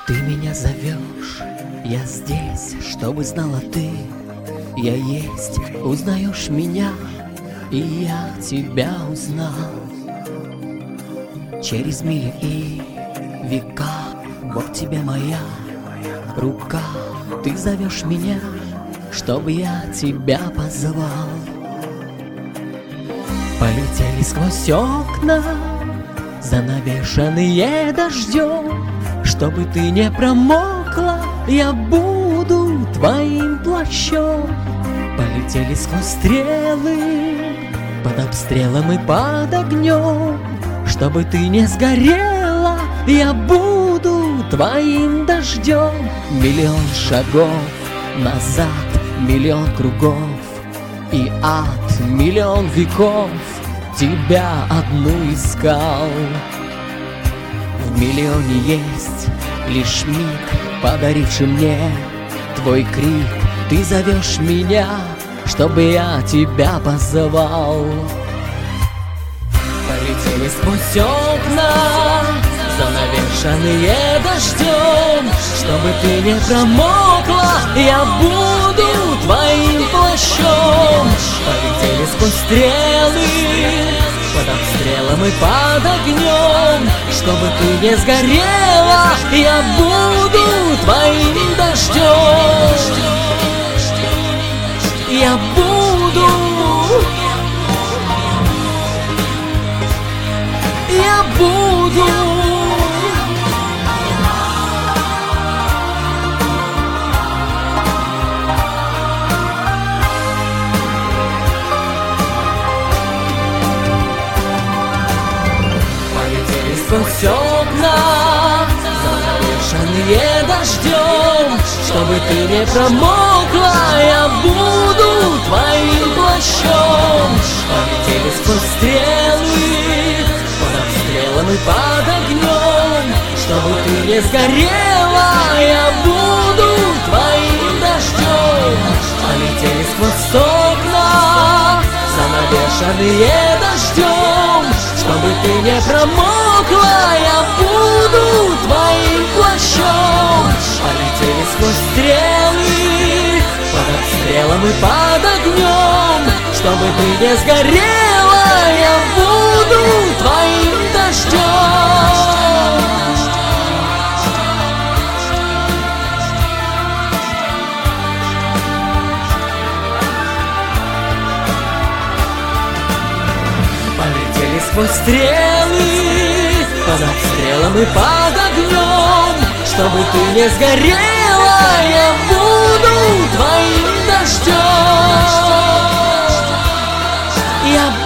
Ты меня зовешь, я здесь, чтобы знала ты. Я есть, узнаешь меня, и я тебя узнал. Через мили и века, вот тебе моя рука. Ты зовешь меня, чтобы я тебя позвал. Полетели сквозь окна, занавешенные дождем. Чтобы ты не промокла, я буду твоим плащом. Полетели сквозь стрелы, под обстрелом и под огнем. Чтобы ты не сгорела, я буду твоим дождем. Миллион шагов назад, миллион кругов, и ад миллион веков тебя одну искал. В миллионе есть лишь миг, подаривший мне твой крик. Ты зовешь меня, чтобы я тебя позвал. Полетели сквозь окна, занавешенные дождем. Чтобы ты не промокла, я буду твоим плащом. Полетели сквозь стрелы, под обстрелом и под огнем. Чтобы ты не сгорела, я буду твоим дождем. Я буду, я буду. Сквозь окна, занавешенные дождем. Чтобы ты не промокла, я буду твоим плащом. Полетели сквозь стрелы, под обстрелом и под огнем. Чтобы ты не сгорела, я буду твоим дождем. Полетели сквозь окна, занавешенные дождем. Чтобы ты не промокла, я буду твоим плащом. Полетели сквозь стрелы, под обстрелом и под огнем. Чтобы ты не сгорела, я буду твоим дождем. Сквозь стрелы, под обстрелом и под огнем. Чтобы ты не сгорела, я буду твоим дождем. Я